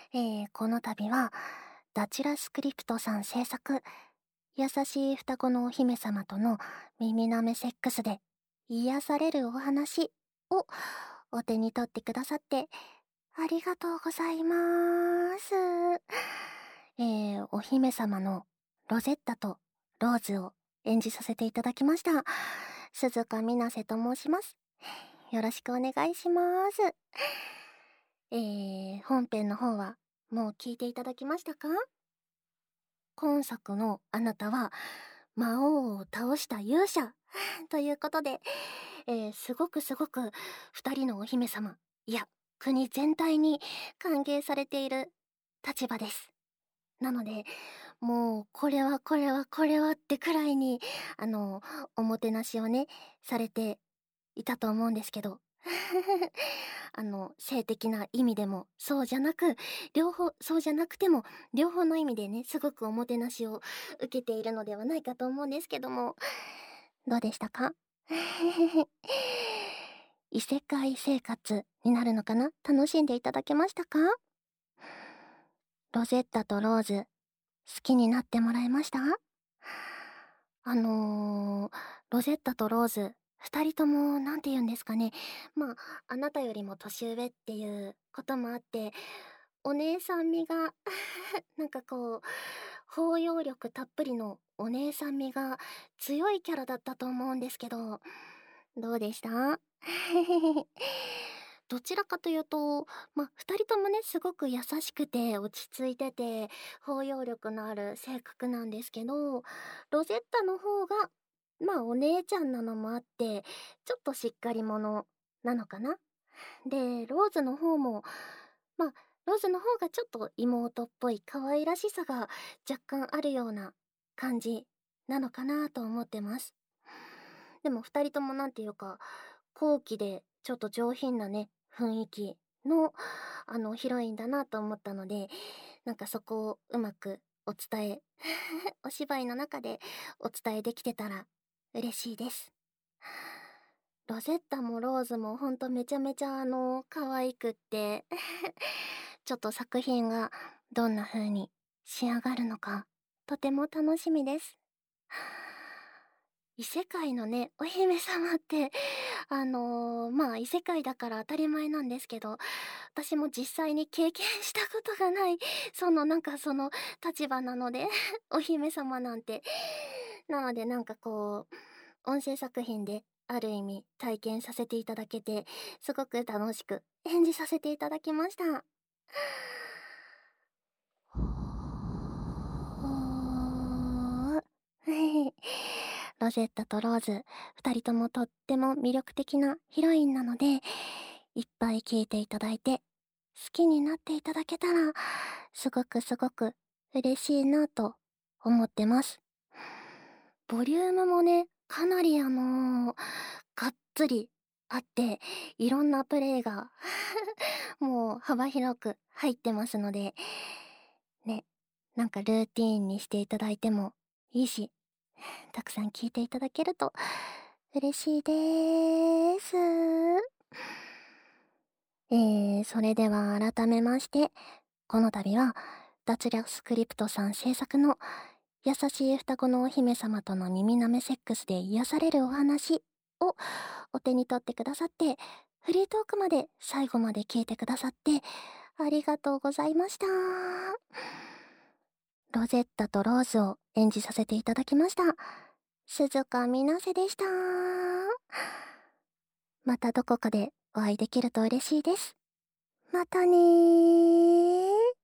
この度は、ダチュラスクリプトさん制作、優しい双子のお姫様との耳なめセックスで癒されるお話をお手に取ってくださってありがとうございます。お姫様のロゼッタとローズを演じさせていただきました。鈴鹿みなせと申します。よろしくお願いします。本編の方はもう聞いていただきましたか？今作のあなたは魔王を倒した勇者ということで、すごく二人のお姫様、いや、国全体に歓迎されている立場です。なので、もうこれはってくらいに、おもてなしをね、されていたと思うんですけど、性的な意味でも、そうじゃなくても、両方の意味でね、すごくおもてなしを受けているのではないかと思うんですけども、どうでしたか？異世界生活になるのかな？楽しんでいただけましたか？ロゼッタとローズ、好きになってもらえました？ロゼッタとローズ、二人とも、なんて言うんですかね。まあ、あなたよりも年上っていうこともあって、お姉さん味がなんかこう、包容力たっぷりのお姉さん味が強いキャラだったと思うんですけど、どうでした？どちらかというと、二人ともね、すごく優しくて、落ち着いてて、包容力のある性格なんですけど、ロゼッタの方が、お姉ちゃんなのもあって、ちょっとしっかり者なのかな。で、まあ、ローズの方がちょっと妹っぽい可愛らしさが若干あるような感じなのかなと思ってます。でも二人ともなんていうか、高貴でちょっと上品なね、雰囲気の、ヒロインだなと思ったので、なんかそこをうまくお伝えお芝居の中でお伝えできてたら嬉しいです。ロゼッタもローズもほんとめちゃめちゃ可愛くってちょっと作品がどんな風に仕上がるのか、とても楽しみです。異世界のね、お姫様って、異世界だから当たり前なんですけど、私も実際に経験したことがない、その立場なのでお姫様なんて。なので音声作品である意味体験させていただけて、すごく楽しく演じさせていただきました。ほーロゼッタとローズ、二人ともとっても魅力的なヒロインなので、いっぱい聞いていただいて、好きになっていただけたら、すごく嬉しいなと思ってます。ボリュームもね、かなりがっつりあって、いろんなプレイがもう幅広く入ってますので、ね、なんかルーティーンにしていただいてもいいし、たくさん聞いていただけると嬉しいでーす。それでは改めまして、この度は、脱略スクリプトさん制作の優しい双子のお姫様との耳なめセックスで癒されるお話をお手に取ってくださって、フリートークまで最後まで聞いてくださって、ありがとうございました。ロゼッタとローズを演じさせていただきました。鈴鹿みなせでした。またどこかでお会いできると嬉しいです。またねー。